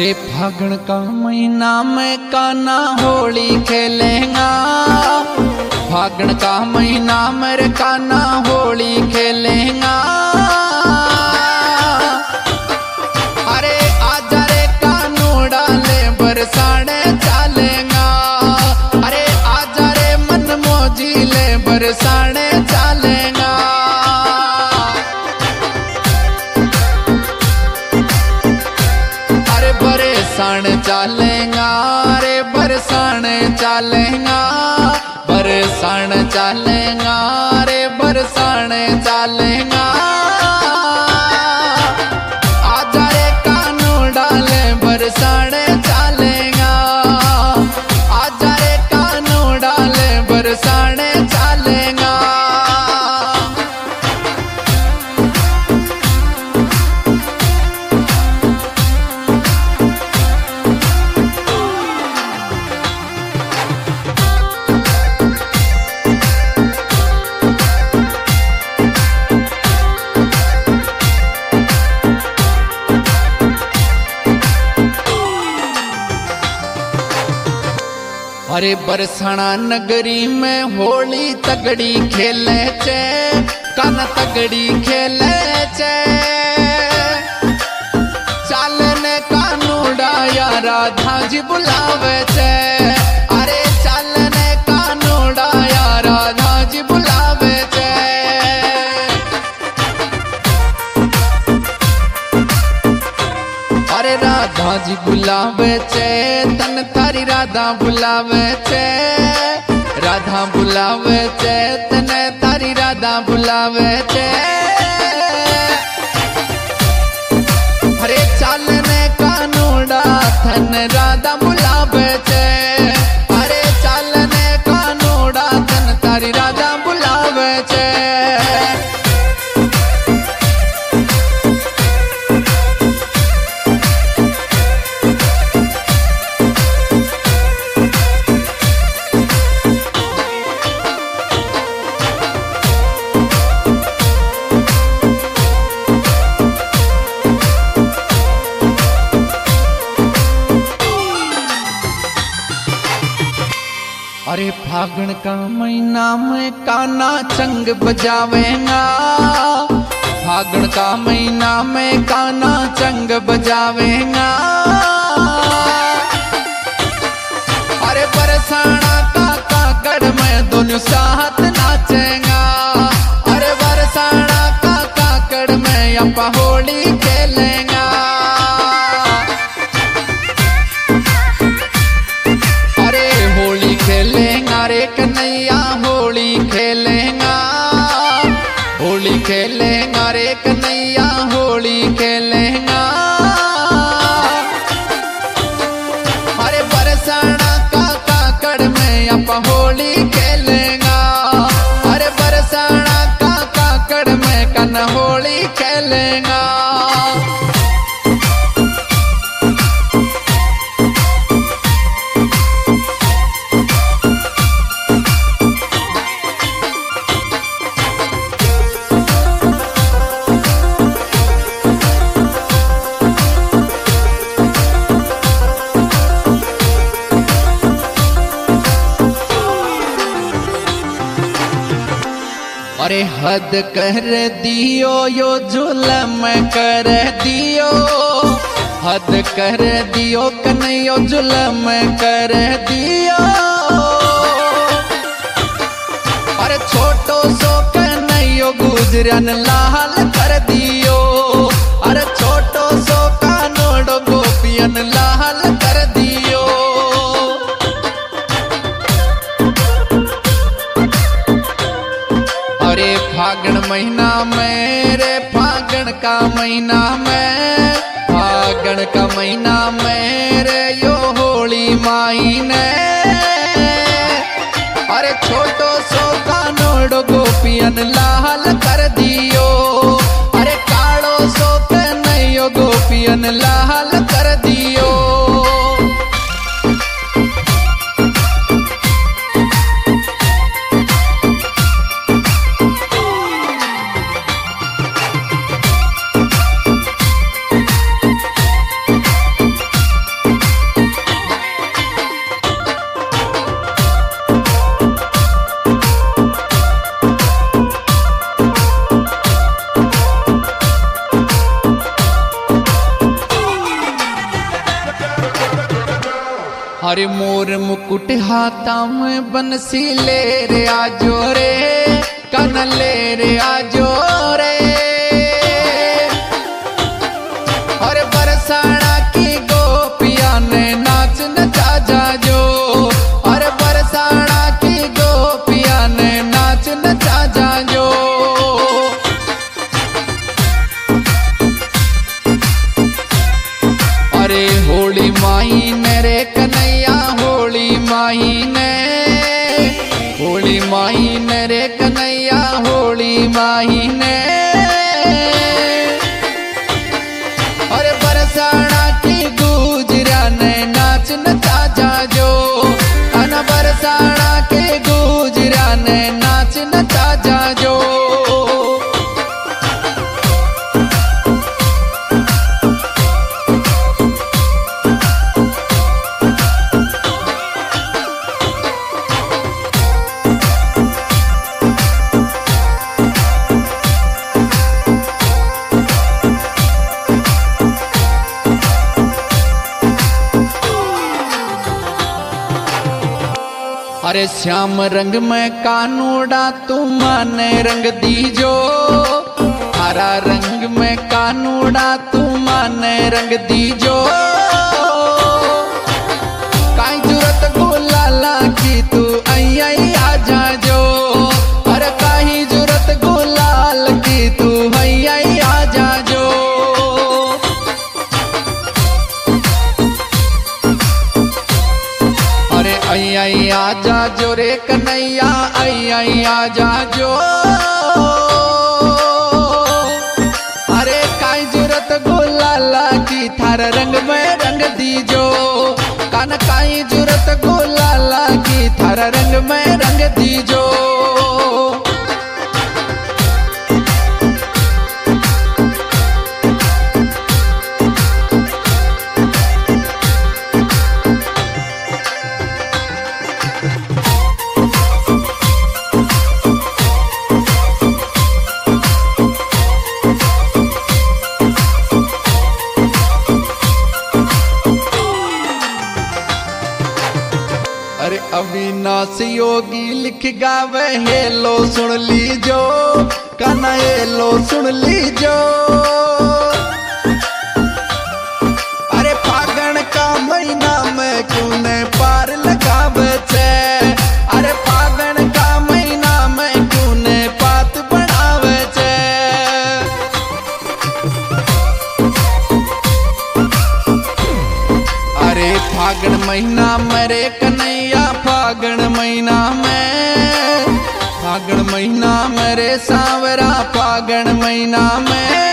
अरे फागुन का महीना में काना होली खेलेगा। फागुन का महीना मेरे काना होली खेलेगा। अरे आजा रे कानू डाले बरसाने चालेगा। अरे आजा रे मन मोजीले बरसाने चालेगा। बरसाने चालेगा रे बरसाने चालेगा। बरसाने चालेगा रे बरसाने चालेगा। आजा रे कानू डाले बरसाने चालेगा। आजा रे कानू डाले बरसाने चालेगा। अरे बरसाना नगरी में होली तगड़ी खेले चे। काना तगड़ी खेले चे। चालने कानूड़ा या राधा जी बुलावे चे। अरे चालने कानूड़ा या राधा जी बुलावे चे। अरे राधा जी बुलावे चे तन थारी राधा बुलावे चे। राधा बुलावे चे तने थारी राधा बुलावे चे। अरे चालने कानूड़ा थन राधा बुलावे चे। अरे चालने कानूड़ा थन थारी राधा बुलावे चे। अरे फागुन का महीना में काना चंग बजावेगा। फागुन का महीना में काना चंग बजावेगा। अरे बरसाना का काकड़ में दोनों साथ नाचेगा। अरे बरसाना का काकड़ में अपा होली खेलेगा। अरे होली खेलेगा रे कन्हैया होली खेलेगा। होली खेलेगा रे कन्हैया होली खेलेगा। अरे बरसाना का काकड़ में अपा होली खेलेगा। अरे बरसाना का काकड़ में कन होली खेलेगा। अरे हद कर दियो यो जुल्म कर दियो। हद कर दियो कन्हैया जुल्म कर दियो। अरे छोटो सो कन्हैया गुजरन लाल कर दियो। अरे छोटो सो कानोड़ो गोपियन लाल कर दियो। अरे फागुन महीना में रे फागुन का महीना में। फागुन का महीना में रे यो होली माहीने। अरे छोटो सो कानोड़ो गोपियन लाल कर दियो। अरे कालो सो कन्हैया गोपियन लाल कर दियो। अरे मोर मुकुट हाथा में बंसी ले रे आजो रे, कन ले रे आजो रे। अरे बरसाना की गोपिया ने नाच नचा जाजो, अरे बरसाना की गोपिया ने नाच नचा जाजो। अरे होली माई ने रे कन्हैया, होली माई ने, होली माई ने रे कन्हैया, होली माई ने। अरे बरसाना की गुजरा ने नाच नचा जाजो, अन बरसाना के गुजरा ने नाच नचा जाजो। अरे श्याम रंग में कानूड़ा तू माने रंग दीजो, हरा रंग में कानूड़ा तू माने रंग दीजो। काई जरूरत गुलाला की तू आई आई आ जाजो, अरे काई जरूरत गुलाल की तू आई आई आ जाजो। अरे आई आई आ जाजो रे कन्हैया, आई आई आ जाजो। अरे काई जरूरत गुलाला की थार रंग में रंग दीजो, कान काई जरूरत गुलाला की थार रंग में रंग दीजो। अरे अविनाश योगी लिख गावे हेलो सुन लीजो, काना हेलो सुन लीजो। अरे फागण का महीना में क्यों ने पार लगावे छे, अरे फागण का महीना में क्यों ने पात बनावे छे। अरे फागण महीना में रे कन्हैया, फागण महीना में, फागण महीना में रे सांवरा, फागण महीना में।